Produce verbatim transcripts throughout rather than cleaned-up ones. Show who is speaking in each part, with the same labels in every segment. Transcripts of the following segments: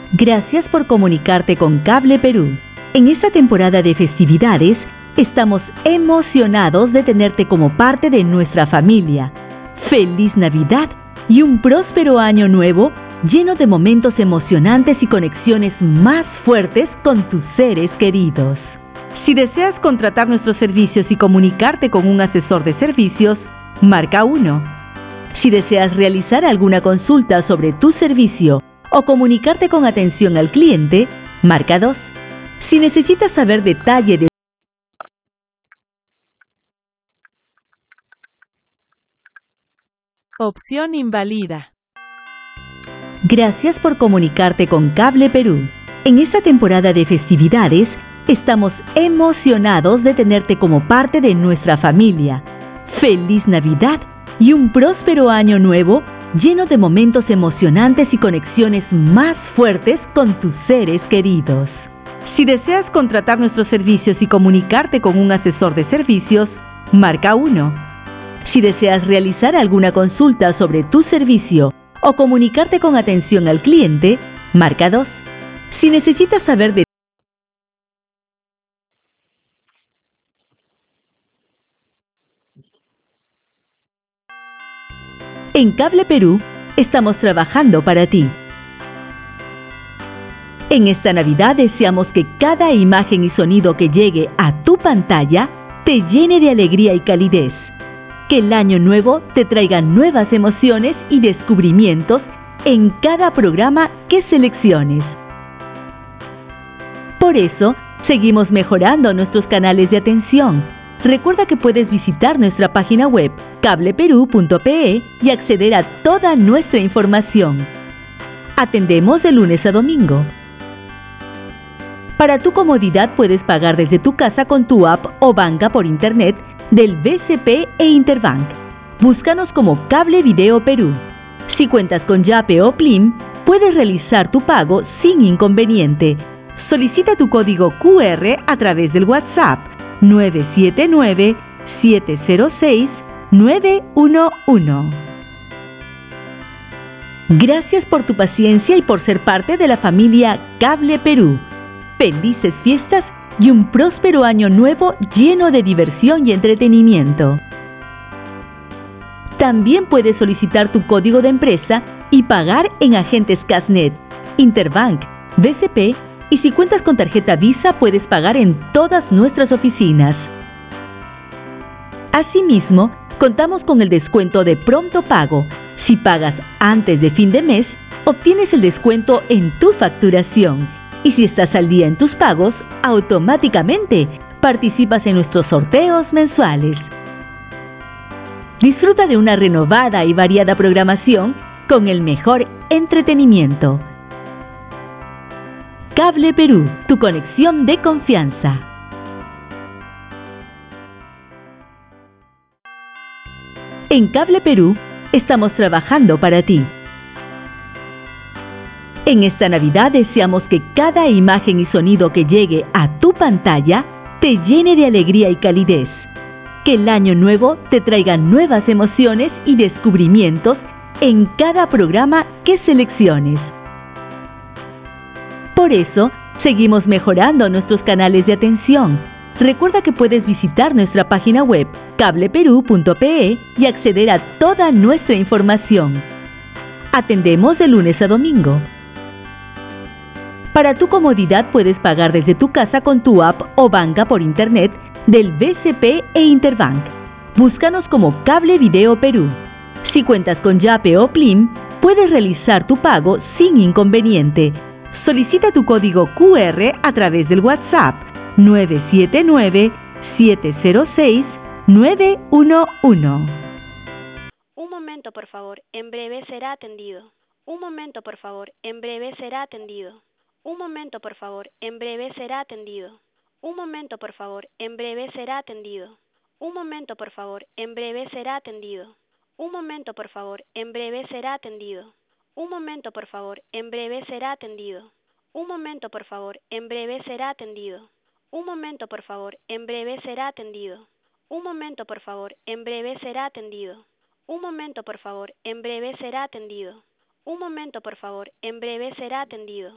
Speaker 1: Gracias por comunicarte con Cable Perú. En esta temporada de festividades, estamos emocionados de tenerte como parte de nuestra familia. ¡Feliz Navidad y un próspero año nuevo lleno de momentos emocionantes y conexiones más fuertes con tus seres queridos! Si deseas contratar nuestros servicios y comunicarte con un asesor de servicios, marca uno. Si deseas realizar alguna consulta sobre tu servicio o comunicarte con atención al cliente, marca dos. Si necesitas saber detalle de
Speaker 2: Opción invalida.
Speaker 1: Gracias por comunicarte con Cable Perú. En esta temporada de festividades, estamos emocionados de tenerte como parte de nuestra familia. ¡Feliz Navidad y un próspero año nuevo lleno de momentos emocionantes y conexiones más fuertes con tus seres queridos! Si deseas contratar nuestros servicios y comunicarte con un asesor de servicios, marca uno. Si deseas realizar alguna consulta sobre tu servicio o comunicarte con atención al cliente, marca dos. Si necesitas saber de En Cable Perú, estamos trabajando para ti. En esta Navidad deseamos que cada imagen y sonido que llegue a tu pantalla te llene de alegría y calidez. Que el año nuevo te traiga nuevas emociones y descubrimientos en cada programa que selecciones. Por eso, seguimos mejorando nuestros canales de atención. Recuerda que puedes visitar nuestra página web cable perú punto pe y acceder a toda nuestra información. Atendemos de lunes a domingo. Para tu comodidad puedes pagar desde tu casa con tu app o banca por internet del B C P e Interbank. Búscanos como Cable Video Perú. Si cuentas con Yape o Plim, puedes realizar tu pago sin inconveniente. Solicita tu código Q R a través del WhatsApp nueve siete nueve, siete cero seis, nueve uno uno. Gracias por tu paciencia y por ser parte de la familia Cable Perú. Felices fiestas y un próspero año nuevo lleno de diversión y entretenimiento. También puedes solicitar tu código de empresa y pagar en agentes Casnet, Interbank, B C P y si cuentas con tarjeta Visa puedes pagar en todas nuestras oficinas. Asimismo, contamos con el descuento de pronto pago. Si pagas antes de fin de mes, obtienes el descuento en tu facturación. Y si estás al día en tus pagos, automáticamente participas en nuestros sorteos mensuales. Disfruta de una renovada y variada programación con el mejor entretenimiento. Cable Perú, tu conexión de confianza. En Cable Perú, estamos trabajando para ti. En esta Navidad deseamos que cada imagen y sonido que llegue a tu pantalla te llene de alegría y calidez. Que el año nuevo te traiga nuevas emociones y descubrimientos en cada programa que selecciones. Por eso, seguimos mejorando nuestros canales de atención. Recuerda que puedes visitar nuestra página web cable perú punto pe y acceder a toda nuestra información. Atendemos de lunes a domingo. Para tu comodidad puedes pagar desde tu casa con tu app o banca por internet del B C P e Interbank. Búscanos como Cable Video Perú. Si cuentas con Yape o Plim, puedes realizar tu pago sin inconveniente. Solicita tu código Q R a través del WhatsApp nueve siete nueve, siete cero seis, nueve uno uno.
Speaker 3: Un momento, por favor, en breve será atendido. Un momento, por favor, en breve será atendido. Un momento, por favor, en breve será atendido. Un momento, por favor, en breve será atendido. Un momento, por favor, en breve será atendido. Un momento, por favor, en breve será atendido. Un momento, por favor, en breve será atendido. Un momento, por favor, en breve será atendido. Un momento, por favor, en breve será atendido. Un momento, por favor, en breve será atendido. Un momento, por favor, en breve será atendido. Un momento, por favor, en breve será atendido.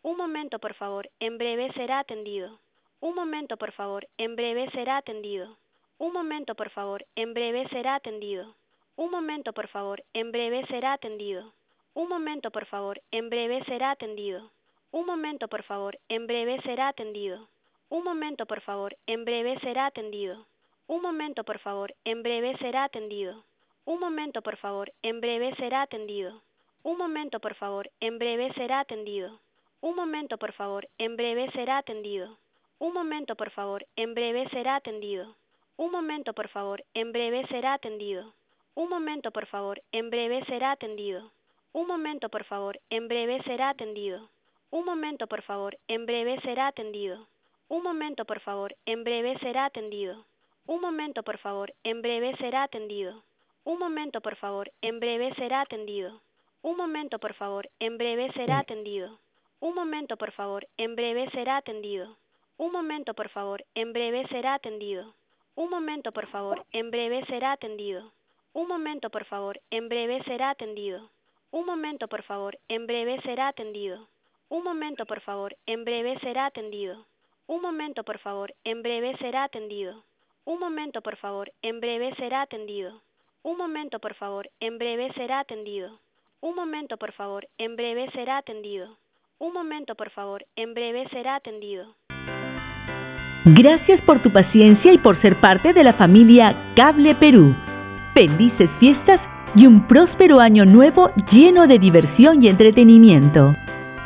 Speaker 3: Un momento, por favor, en breve será atendido. Un momento, por favor, en breve será atendido. Un momento, por favor, en breve será atendido. Un momento, por favor, en breve será atendido. Un momento, por favor, en breve será atendido. Un momento, por favor, en breve será atendido. Un momento, por favor, en breve será atendido. Un momento, por favor, en breve será atendido. Un momento, por favor, en breve será atendido. Un momento, por favor, en breve será atendido. Un momento, por favor, en breve será atendido. Un momento, por favor, en breve será atendido. Un momento, por favor, en breve será atendido. Un momento, por favor, en breve será atendido. Un momento, por favor, en breve será atendido. Un momento, por favor, en breve será atendido. Un momento, por favor, en breve será atendido. Un momento, por favor, en breve será atendido. Un momento, por favor, en breve será atendido. Un momento, por favor, en breve será atendido. Un momento, por favor, en breve será atendido. Un momento, por favor, en breve será atendido. Un momento, por favor, en breve será atendido. Un momento, por favor, en breve será atendido. Un momento, por favor, en breve será atendido. Un momento, por favor, en breve será atendido. Un momento, por favor, en breve será atendido. Un momento, por favor, en breve será atendido. Un momento, por favor, en breve será atendido. Un momento, por favor, en breve será atendido. Un momento, por favor, en breve será atendido.
Speaker 1: Gracias por tu paciencia y por ser parte de la familia Cable Perú. Felices fiestas y un próspero año nuevo lleno de diversión y entretenimiento.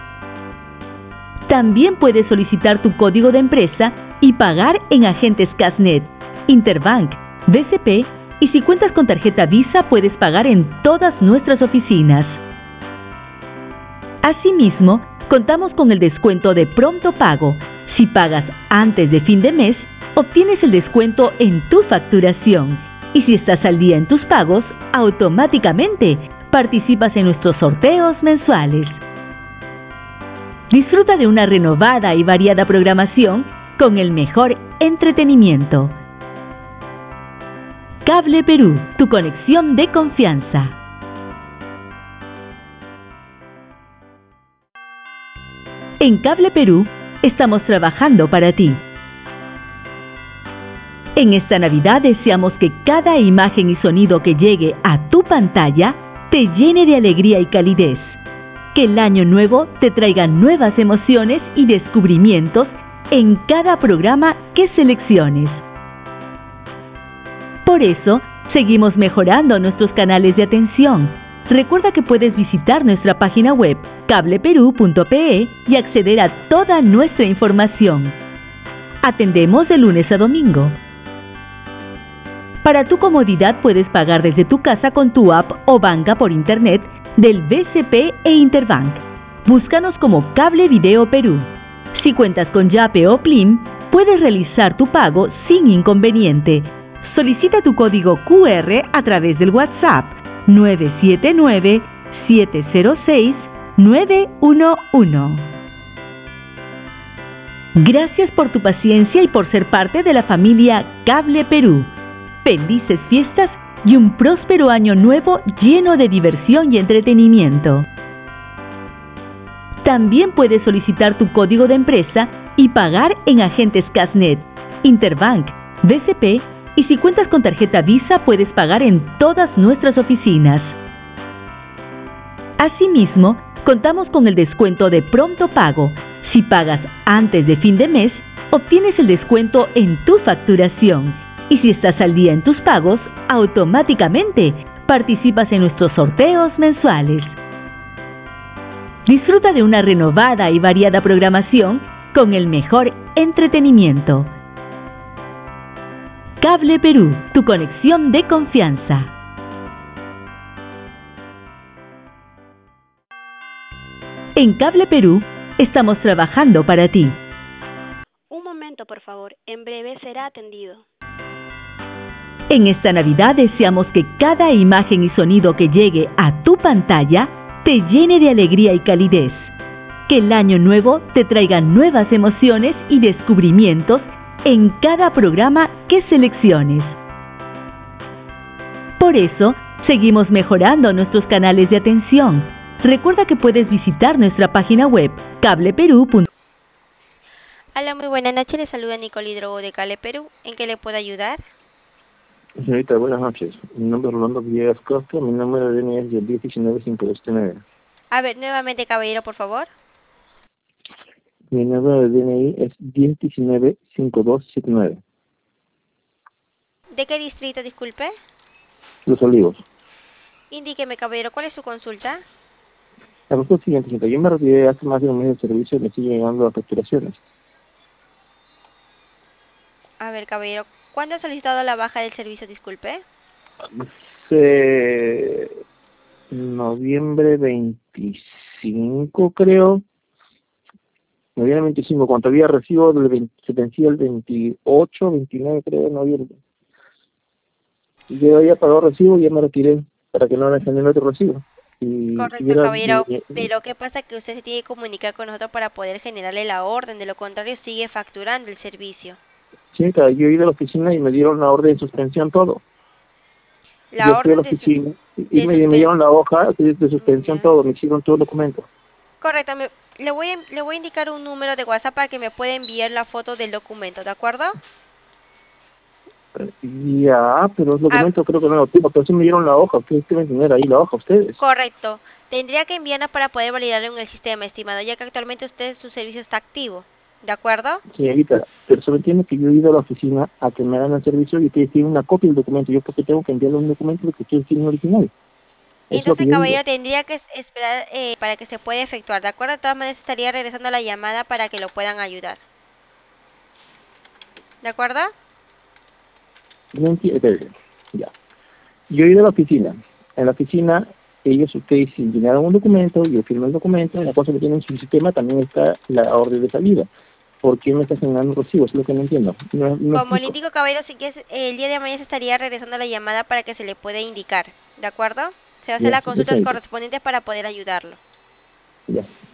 Speaker 1: También puedes solicitar tu código de empresa y pagar en agentes Casnet, Interbank, B C P y si cuentas con tarjeta Visa puedes pagar en todas nuestras oficinas. Asimismo, contamos con el descuento de pronto pago. Si pagas antes de fin de mes, obtienes el descuento en tu facturación. Y si estás al día en tus pagos, automáticamente participas en nuestros sorteos mensuales. Disfruta de una renovada y variada programación con el mejor entretenimiento. Cable Perú, tu conexión de confianza. En Cable Perú, estamos trabajando para ti. En esta Navidad deseamos que cada imagen y sonido que llegue a tu pantalla te llene de alegría y calidez. Que el año nuevo te traiga nuevas emociones y descubrimientos en cada programa que selecciones. Por eso, seguimos mejorando nuestros canales de atención. Recuerda que puedes visitar nuestra página web cable perú punto pe y acceder a toda nuestra información. Atendemos de lunes a domingo. Para tu comodidad puedes pagar desde tu casa con tu app o banca por internet del B C P e Interbank. Búscanos como Cable Video Perú. Si cuentas con Yape o Plim, puedes realizar tu pago sin inconveniente. Solicita tu código cu erre a través del WhatsApp nueve siete nueve, siete cero seis, nueve uno uno. Gracias por tu paciencia y por ser parte de la familia Cable Perú. Felices fiestas y un próspero año nuevo lleno de diversión y entretenimiento. También puedes solicitar tu código de empresa y pagar en agentes Casnet, Interbank, B C P y si cuentas con tarjeta Visa puedes pagar en todas nuestras oficinas. Asimismo, contamos con el descuento de pronto pago. Si pagas antes de fin de mes, obtienes el descuento en tu facturación. Y si estás al día en tus pagos, automáticamente participas en nuestros sorteos mensuales. Disfruta de una renovada y variada programación con el mejor entretenimiento. Cable Perú, tu conexión de confianza. En Cable Perú, estamos trabajando para ti.
Speaker 3: Un momento, por favor, en breve será atendido.
Speaker 1: En esta Navidad deseamos que cada imagen y sonido que llegue a tu pantalla te llene de alegría y calidez. Que el año nuevo te traiga nuevas emociones y descubrimientos en cada programa que selecciones. Por eso, seguimos mejorando nuestros canales de atención. Recuerda que puedes visitar nuestra página web cableperú punto com.
Speaker 3: Hola, muy buenas noches. Le saluda Nicole Hidrogo de Cable Perú. ¿En qué le puedo ayudar?
Speaker 2: Señorita, buenas noches. Mi nombre es Rolando Villegas Costa. Mi número de D N I es el diez diecinueve cinco dos nueve.
Speaker 3: A ver, nuevamente, caballero, por favor.
Speaker 2: Mi número de D N I es diez diecinueve cinco dos siete nueve.
Speaker 3: ¿De qué distrito, disculpe?
Speaker 2: Los Olivos.
Speaker 3: Indíqueme, caballero, ¿cuál es su consulta?
Speaker 2: La cosa es la siguiente, señorita. Yo me retiré hace más de un mes de servicio y me siguen llegando las facturaciones.
Speaker 3: A ver, caballero, ¿cuándo ha solicitado la baja del servicio, disculpe?
Speaker 2: Hace noviembre veinticinco, creo. Noviembre veinticinco, cuando había recibo del veinte, se vencía el veintiocho, veintinueve, creo, de noviembre. Y yo había pagado recibo y ya me retiré para que no me generen otro recibo. Y
Speaker 3: Correcto,
Speaker 2: hubiera,
Speaker 3: caballero,
Speaker 2: eh,
Speaker 3: pero ¿qué pasa? Que usted se tiene que comunicar con nosotros para poder generarle la orden, de lo contrario sigue facturando el servicio.
Speaker 2: Chica, yo he ido a la oficina y me dieron la orden de suspensión, todo. Yo
Speaker 3: La
Speaker 2: fui a la
Speaker 3: orden de, su
Speaker 2: oficina y
Speaker 3: de
Speaker 2: me, me
Speaker 3: suspensión.
Speaker 2: dieron la hoja de, de suspensión,
Speaker 3: Ya.
Speaker 2: todo, me hicieron todo el documento.
Speaker 3: Correcto, me- le, voy a, le voy a indicar un número de WhatsApp para que me pueda enviar la foto del documento, ¿de acuerdo?
Speaker 2: Eh, Ya, pero el
Speaker 3: Ah,
Speaker 2: documento creo que no lo tengo, pero sí me dieron la hoja. Ustedes deben tener ahí la hoja, ustedes.
Speaker 3: correcto. Tendría que enviarla para poder validarlo en el sistema, estimado, ya que actualmente usted su servicio está activo, ¿de acuerdo?
Speaker 2: Señorita, pero solo entiende que yo he ido a la oficina a que me hagan el servicio y ustedes tienen una copia del documento. Yo porque tengo que enviarle un documento que ustedes tienen original. Es lo que
Speaker 3: Entonces,
Speaker 2: yo digo.
Speaker 3: caballero, tendría que es- esperar eh, para que se pueda efectuar, ¿de acuerdo? De todas maneras, estaría regresando la llamada para que lo puedan ayudar, ¿de acuerdo?
Speaker 2: No entiendo. Ya. Yo he ido a la oficina. En la oficina, ellos, ustedes llenaron un documento, yo firmé el documento, en la cosa que tienen en su sistema también está la orden de salida. ¿Por qué me está generando recibos? Es lo que no entiendo. No, no
Speaker 3: Como le
Speaker 2: explico.
Speaker 3: indico, caballero, si quieres, el día de mañana se estaría regresando la llamada para que se le pueda indicar, ¿de acuerdo? Se va a hacer
Speaker 2: Ya,
Speaker 3: las
Speaker 2: ya,
Speaker 3: consultas
Speaker 2: señorita.
Speaker 3: correspondientes para poder ayudarlo.
Speaker 2: Ya.